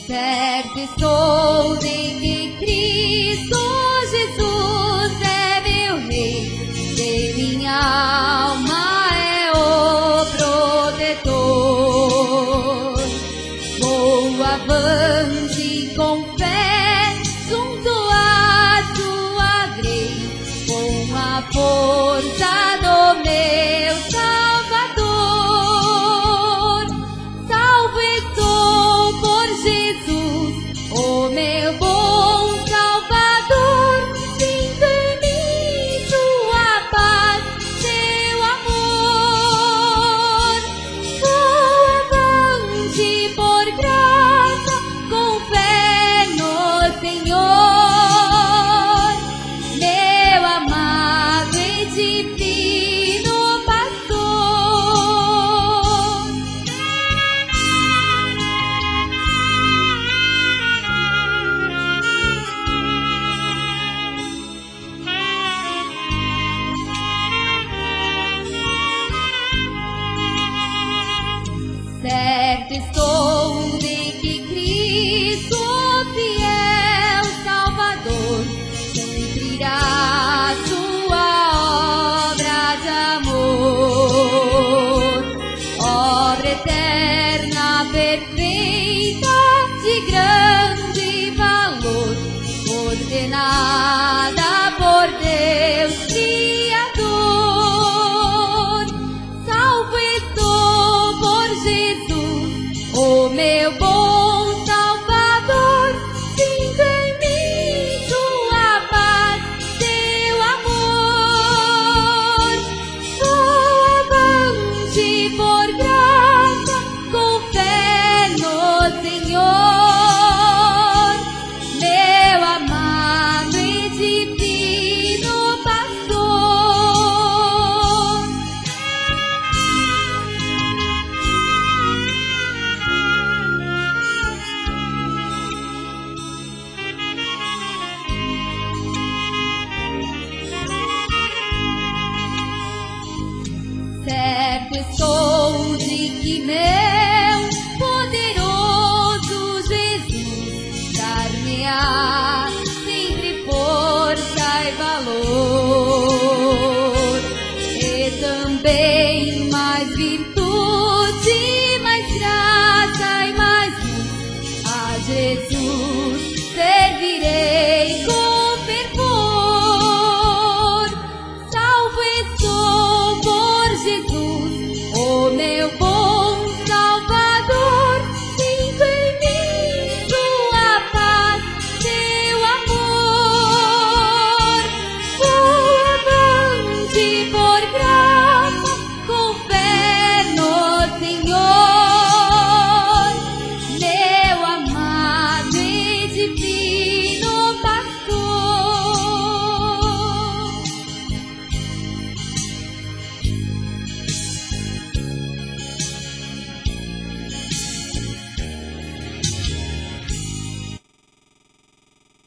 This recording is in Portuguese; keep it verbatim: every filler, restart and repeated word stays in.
Certo estou de que Cristo Jesus é meu Rei, de minha alma é o protetor. Vou avante com fé junto à sua grei, com a força do meu Salvador. Salvo estou por Jesus, o meu bom Salvador. Sinto em mim sua paz, seu amor. Vou avante por graça, com fé no Senhor, meu amado e divino pastor. Certo estou de que Cristo, fiel Salvador, cumprirá sua obra de amor, obra eterna, perfeita, de grande valor, ordenada por Deus Criador. Salvo estou por Jesus, o meu bom Salvador. Sinto em mim sua paz, seu amor. Vou avante por graça, com fé no Senhor, meu amado e divino pastor. Certo estou de que meu poderoso Jesus dar-me-á sempre força e valor, e também mais virtude, mais graça e mais luz. A Jesus servirei com fervor. Salvo estou